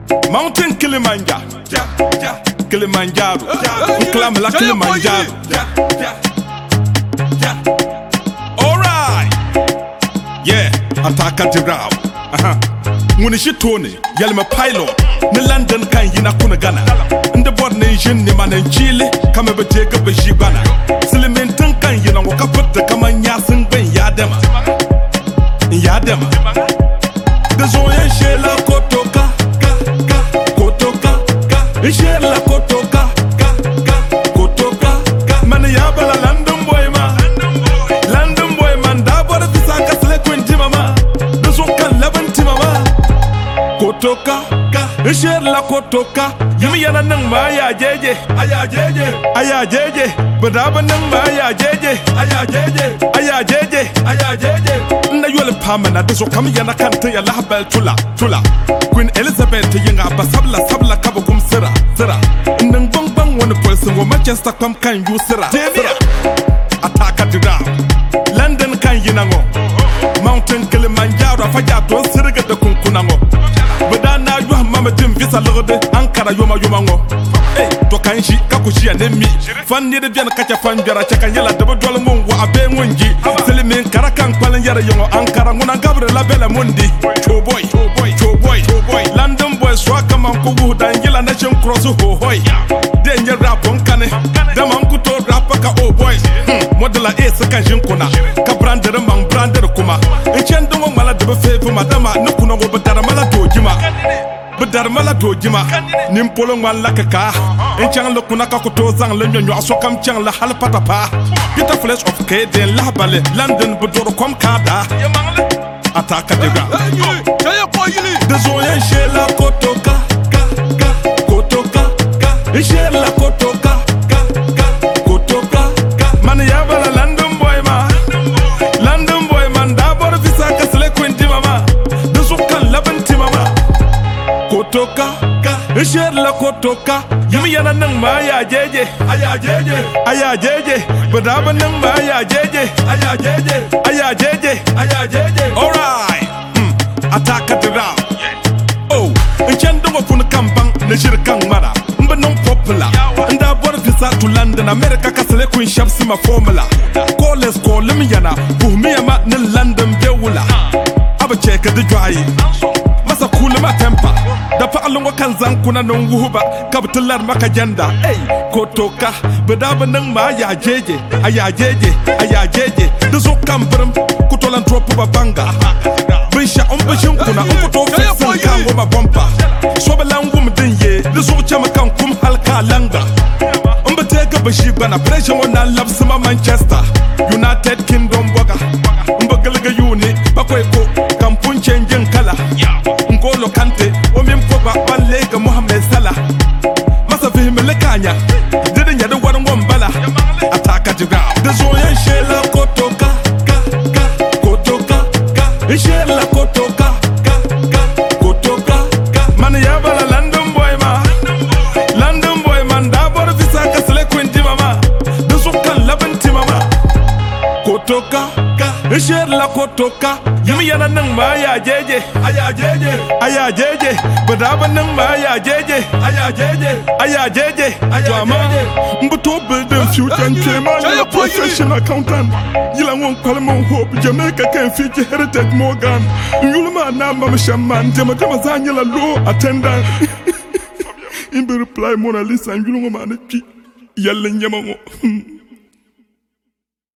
Mountain Kilimanjaro, Kilimanjaro, Klamala Kilimanjaro. Alright, yeah, Ataka Jirao. Munishi Tony, Yelma Pilot, the London kan yina kuna Ghana. In the board nation, the man in Chile, come over take up a Shibana. Silimentan kan yina waka put the Kamanyasin Ben Yadema. Yadema. The Zoya Shela Kotoka, Kotoka, Shela Kotoka, Kotoka, Maniabala London boy man. London boy man, Dabora Pisaka Slequin Mama. The Zoka 11 Timama. Kotoka, Shela Kotoka, Yamiana Nangmaya Jeje, Aya Jeje, Badaba Nangmaya Jeje, Aya Jeje, Nayuel Pamana, the Sokamiyana Kante, Lahabel Tula, Queen Elizabeth, Yanga, Sabla Kabokum Sera, and Bang Bang one person will Manchester come can you Sera, Ataka to down, London can Yinango, Mountain Kilimanjaro, Fajato, Siriga the Kunkunango. But now you have Mama Jim Visa Lode, Ankara Yoma Yomango. Hey, Tokanshi, Kakushi and me. Fanny the Viana Kacha Fanjara, Chakanyala, Double Dolomon, Abe Munji, Selimin, Karakan, Palanyara Yomo, Ankara, Munangabra, La Bella Mundi, Choboy, London boys, Swakaman, Kubu, Daniela Nation Cross, Hoy, Danger Rapon Kane, Damankuto, Rapaka, oh boys, Modela Esa Kajinkuna, Cabranda, Mang Branda Kuma, and Chandong Maladu Favor Madama, Nukuno, Bataramala Dojima. Darmala Dojima, Nimpolong Malakaka, and Chang Lokunaka Kotozang, Lenyon, Asokam Chang La Halapatapa, Peter Flesh of Kate, and Labale, London, Budoro Comcada, Ataka de the Zoya Shela Kotoka, Shela Kotoka, Maniabala London boy man, Dabor Visaka Slequin Timama, the Zokan 11 Timama. Kotoka, Shela Kotoka, Yamiana Nangmaya Jeje, Aya Jeje, Badaba Nangmaya Jeje, Aya Jeje. Alright, Ataka the Rao. Oh, and Chandong of Punakampang, Nishirkang Mara, but non popular. And I brought visa to London, America, Castle Queen Shamsima formula. Call Limiana, Bumiama, London Beula. Aba check the dry. Masa kula ma tempa da fa alon wakan zan kuna non wuba kabtular maka janda Kotoka badaba nan ma ya jeje aya jeje da zo kambaram kutolan drop ba banga bin sha on bashin kuna on kuto fesin kan goma bomba so balan gum din ye da zo chama kan kum halka langa on ba te ka bashi bana pressure on love sama Manchester United Kingdom boga on ba galga yuni bakwai ko kampun changing kala Ngolo Kante, Omin Popa, One Leg, Mohamed Salah. Masa Lekanya, didn't you the one bala? Ataka Jiga, the Zoya Shela Kotoka, Shela Kotoka, Maniabala London boy man, Dabor Visaka Slequin Timama, the Zokan 11 Timama, Kotoka, Shela Kotoka. Yamiana Nangmaya Jeje, Aya Jeje, Badaba Nangmaya Jeje, Aya Jeje, Mbuto building future and Chema, professional accountant. Yila won't call him on hope, Jamaica can feature Heritage Morgan. Yulma Nama Shaman, Jamazanila law attendant. In the reply, Mona Lisa and Yulma yelling Yamamo.